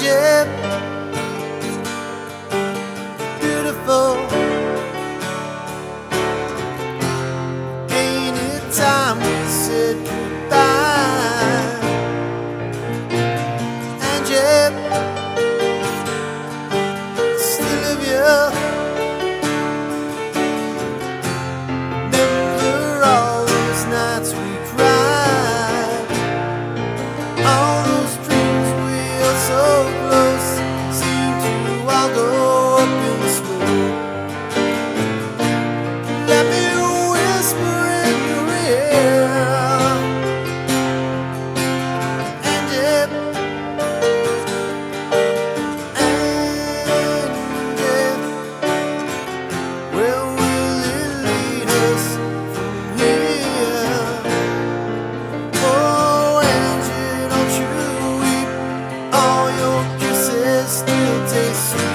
Angie, beautiful. Ain't it time we said goodbye? Angie, still love you. Remember all those nights we cried, all those dreams we held so close seem to all go up in smoke. Let me whisper in your ear, Angie, where will it lead us from here? Oh, Angie, don't you weep, all your kisses still taste sweet.